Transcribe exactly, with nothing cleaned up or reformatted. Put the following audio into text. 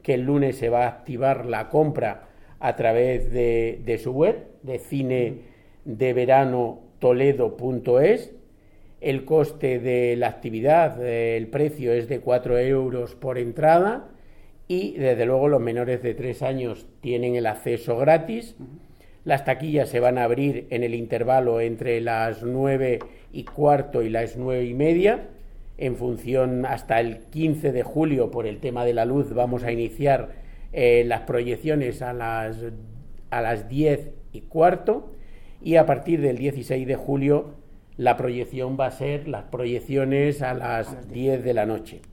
que el lunes se va a activar la compra a través de, de su web, de cine de verano toledo punto es. El coste de la actividad, eh, el precio es de cuatro euros por entrada y desde luego los menores de tres años tienen el acceso gratis. Las taquillas se van a abrir en el intervalo entre las nueve y cuarto y las nueve y media. En función, hasta el quince de julio, por el tema de la luz, vamos a iniciar eh, las proyecciones a las, a las diez y cuarto, y a partir del dieciséis de julio la proyección va a ser las proyecciones a las diez de la noche.